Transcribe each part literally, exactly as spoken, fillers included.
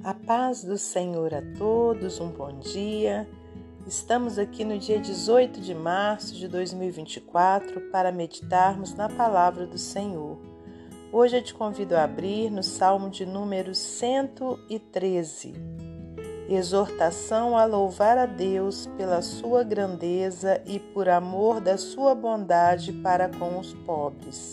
A paz do Senhor a todos, um bom dia. Estamos aqui no dia dezoito de março de dois mil e vinte e quatro para meditarmos na palavra do Senhor. Hoje eu te convido a abrir no Salmo de número cento e treze. Exortação a louvar a Deus pela sua grandeza e por amor da sua bondade para com os pobres.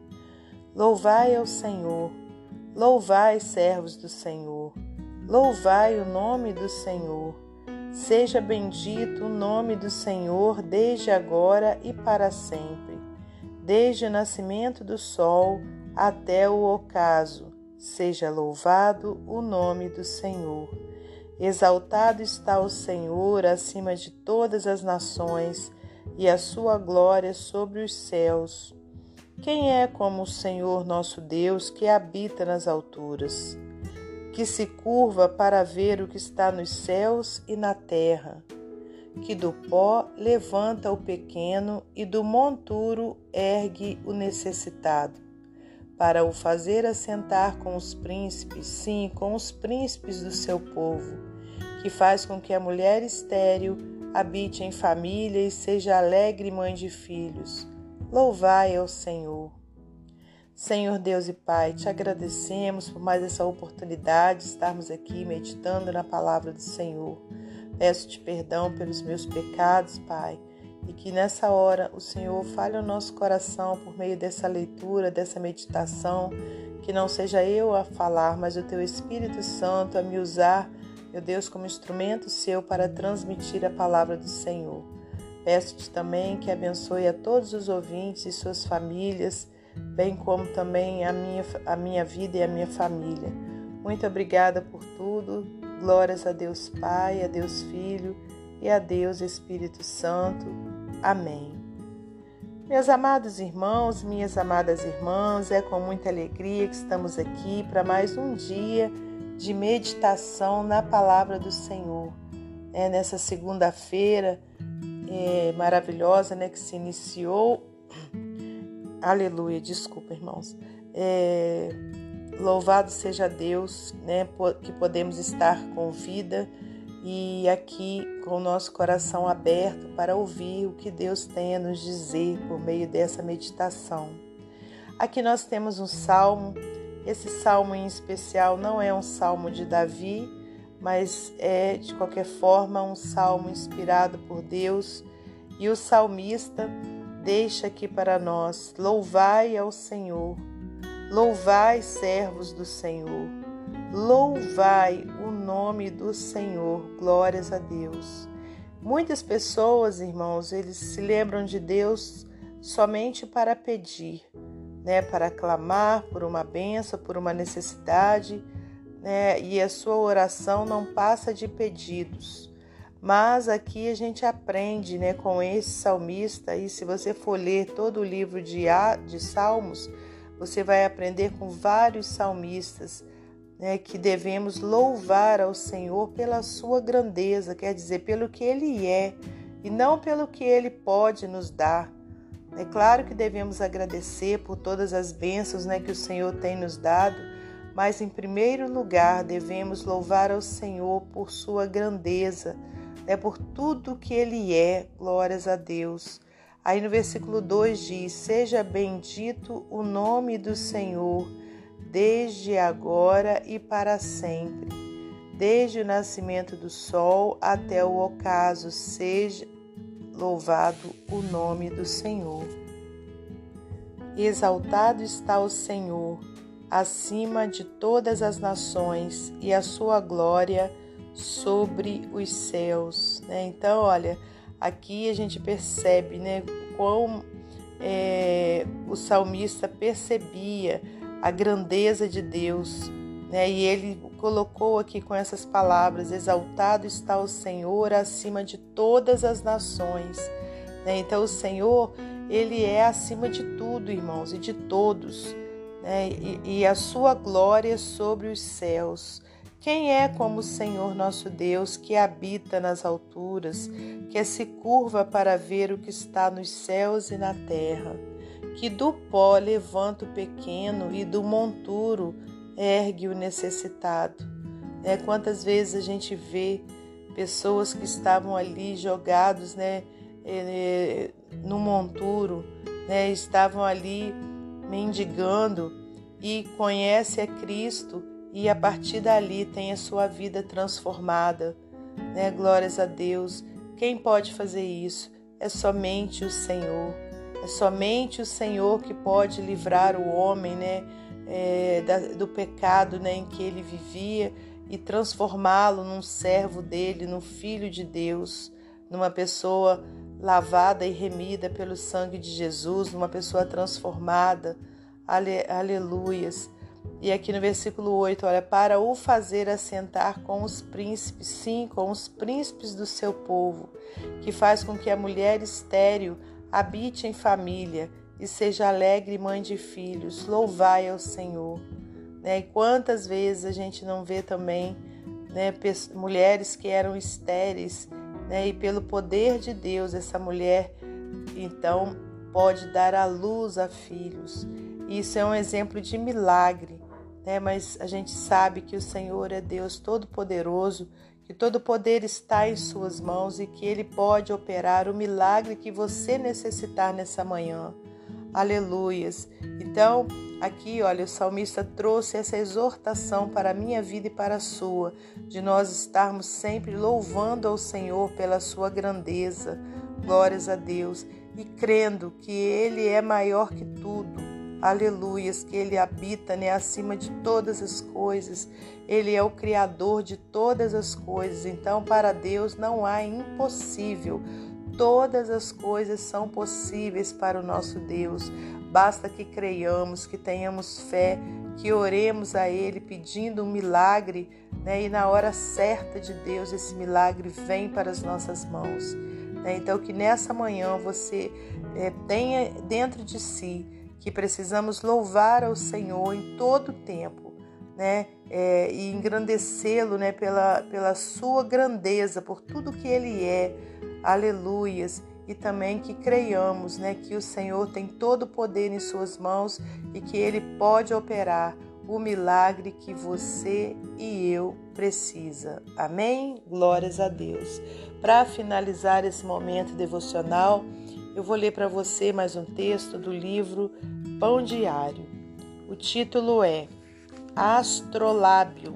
Louvai ao Senhor, louvai, servos do Senhor, louvai o nome do Senhor. Seja bendito o nome do Senhor desde agora e para sempre, desde o nascimento do sol até o ocaso. Seja louvado o nome do Senhor. Exaltado está o Senhor acima de todas as nações, e a sua glória sobre os céus. Quem é como o Senhor nosso Deus, que habita nas alturas, que se curva para ver o que está nos céus e na terra, que do pó levanta o pequeno e do monturo ergue o necessitado, para o fazer assentar com os príncipes, sim, com os príncipes do seu povo, que faz com que a mulher estéril habite em família e seja alegre mãe de filhos. Louvai ao Senhor. Senhor Deus e Pai, te agradecemos por mais essa oportunidade de estarmos aqui meditando na palavra do Senhor. Peço-te perdão pelos meus pecados, Pai, e que nessa hora o Senhor fale ao nosso coração por meio dessa leitura, dessa meditação, que não seja eu a falar, mas o Teu Espírito Santo a me usar, meu Deus, como instrumento Seu para transmitir a palavra do Senhor. Peço-te também que abençoe a todos os ouvintes e suas famílias, bem como também a minha, a minha vida e a minha família. Muito obrigada por tudo. Glórias a Deus Pai, a Deus Filho e a Deus Espírito Santo. Amém. Meus amados irmãos, minhas amadas irmãs, é com muita alegria que estamos aqui para mais um dia de meditação na palavra do Senhor. É, nessa segunda-feira é, maravilhosa, né, que se iniciou. Aleluia, desculpa, irmãos. É, louvado seja Deus, né, que podemos estar com vida e aqui com o nosso coração aberto para ouvir o que Deus tem a nos dizer por meio dessa meditação. Aqui nós temos um salmo. Esse salmo em especial não é um salmo de Davi, mas é, de qualquer forma, um salmo inspirado por Deus. E o salmista deixa aqui para nós: louvai ao Senhor, louvai, servos do Senhor, louvai o nome do Senhor, glórias a Deus. Muitas pessoas, irmãos, eles se lembram de Deus somente para pedir, né, para clamar por uma bênção, por uma necessidade, né, e a sua oração não passa de pedidos. Mas aqui a gente aprende, né, com esse salmista, e se você for ler todo o livro de, de Salmos, você vai aprender com vários salmistas, né, que devemos louvar ao Senhor pela sua grandeza, quer dizer, pelo que Ele é, e não pelo que Ele pode nos dar. É claro que devemos agradecer por todas as bênçãos, né, que o Senhor tem nos dado, mas em primeiro lugar devemos louvar ao Senhor por sua grandeza, né, por tudo que Ele é, glórias a Deus. Aí no versículo dois diz: seja bendito o nome do Senhor, desde agora e para sempre, desde o nascimento do sol até o ocaso, seja louvado o nome do Senhor. Exaltado está o Senhor acima de todas as nações, e a sua glória sobre os céus. Né? Então, olha, aqui a gente percebe, né, como é, o salmista percebia a grandeza de Deus, né? E ele colocou aqui com essas palavras: exaltado está o Senhor acima de todas as nações. Né? Então, o Senhor, Ele é acima de tudo, irmãos, e de todos, né? e, e a sua glória sobre os céus. Quem é como o Senhor nosso Deus, que habita nas alturas, que se curva para ver o que está nos céus e na terra, que do pó levanta o pequeno e do monturo ergue o necessitado, Né? Quantas vezes a gente vê pessoas que estavam ali jogados, né, é, no monturo, né, estavam ali mendigando e conhece a Cristo e a partir dali tem a sua vida transformada, né? Glórias a Deus. Quem pode fazer isso? É somente o Senhor. É somente o Senhor que pode livrar o homem, né, é, da, do pecado, né, em que ele vivia e transformá-lo num servo dele, num filho de Deus, numa pessoa lavada e remida pelo sangue de Jesus, numa pessoa transformada. Ale, aleluias. E aqui no versículo oito, olha, para o fazer assentar com os príncipes, sim, com os príncipes do seu povo, que faz com que a mulher estéril habite em família e seja alegre mãe de filhos. Louvai ao Senhor. Né? E quantas vezes a gente não vê também, né, mulheres que eram estéreis, né, e pelo poder de Deus essa mulher então pode dar à luz a filhos. Isso é um exemplo de milagre, né? Mas a gente sabe que o Senhor é Deus Todo-Poderoso, que todo o poder está em suas mãos e que Ele pode operar o milagre que você necessitar nessa manhã. Aleluias. Então, aqui, olha, o salmista trouxe essa exortação para a minha vida e para a sua, de nós estarmos sempre louvando ao Senhor pela sua grandeza, glórias a Deus, e crendo que Ele é maior que tudo. Aleluias, que Ele habita, né, acima de todas as coisas. Ele é o Criador de todas as coisas. Então, para Deus não há impossível. Todas as coisas são possíveis para o nosso Deus. Basta que creiamos, que tenhamos fé, que oremos a Ele pedindo um milagre, né, e na hora certa de Deus esse milagre vem para as nossas mãos. Né? Então, que nessa manhã você é, tenha dentro de si que precisamos louvar ao Senhor em todo o tempo, né? É, e engrandecê-lo, né, pela, pela sua grandeza, por tudo que Ele é. Aleluias. E também que creiamos, né, que o Senhor tem todo o poder em suas mãos e que Ele pode operar o milagre que você e eu precisa. Amém? Glórias a Deus. Para finalizar esse momento devocional, eu vou ler para você mais um texto do livro Pão Diário. O título é Astrolábio.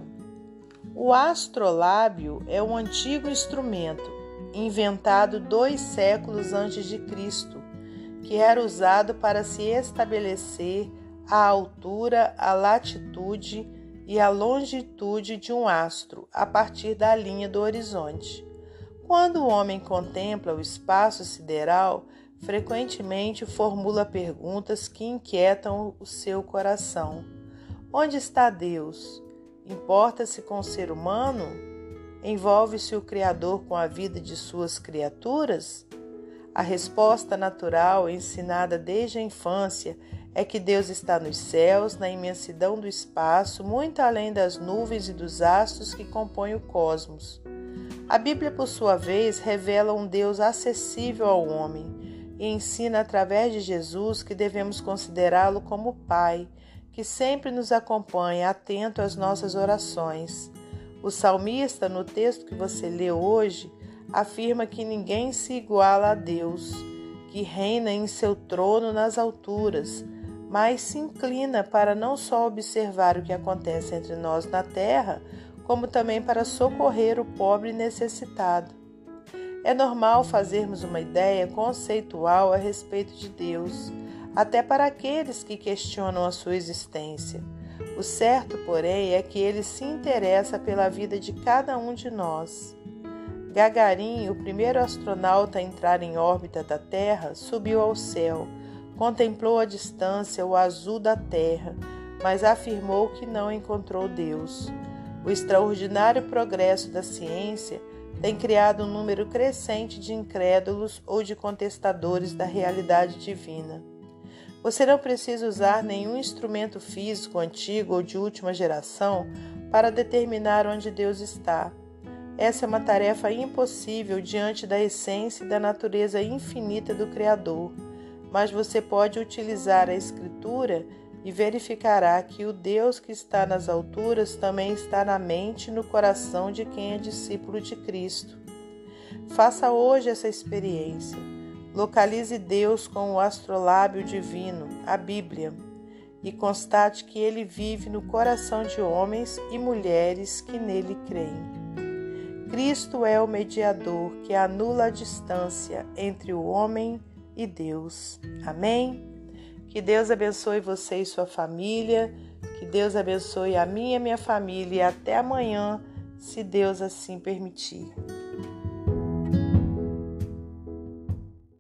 O astrolábio é um antigo instrumento, inventado dois séculos antes de Cristo, que era usado para se estabelecer a altura, a latitude e a longitude de um astro a partir da linha do horizonte. Quando o homem contempla o espaço sideral, frequentemente formula perguntas que inquietam o seu coração. Onde está Deus? Importa-se com o ser humano? Envolve-se o Criador com a vida de suas criaturas? A resposta natural, ensinada desde a infância, é que Deus está nos céus, na imensidão do espaço, muito além das nuvens e dos astros que compõem o cosmos. A Bíblia, por sua vez, revela um Deus acessível ao homem e ensina através de Jesus que devemos considerá-lo como Pai, que sempre nos acompanha, atento às nossas orações. O salmista, no texto que você leu hoje, afirma que ninguém se iguala a Deus, que reina em seu trono nas alturas, mas se inclina para não só observar o que acontece entre nós na terra, como também para socorrer o pobre e necessitado. É normal fazermos uma ideia conceitual a respeito de Deus, até para aqueles que questionam a sua existência. O certo, porém, é que Ele se interessa pela vida de cada um de nós. Gagarin, o primeiro astronauta a entrar em órbita da Terra, subiu ao céu, contemplou à distância o azul da Terra, mas afirmou que não encontrou Deus. O extraordinário progresso da ciência tem criado um número crescente de incrédulos ou de contestadores da realidade divina. Você não precisa usar nenhum instrumento físico antigo ou de última geração para determinar onde Deus está. Essa é uma tarefa impossível diante da essência e da natureza infinita do Criador, mas você pode utilizar a Escritura e verificará que o Deus que está nas alturas também está na mente e no coração de quem é discípulo de Cristo. Faça hoje essa experiência. Localize Deus com o astrolábio divino, a Bíblia, e constate que Ele vive no coração de homens e mulheres que nele creem. Cristo é o mediador que anula a distância entre o homem e Deus. Amém? Que Deus abençoe você e sua família, que Deus abençoe a minha e minha família e até amanhã, se Deus assim permitir.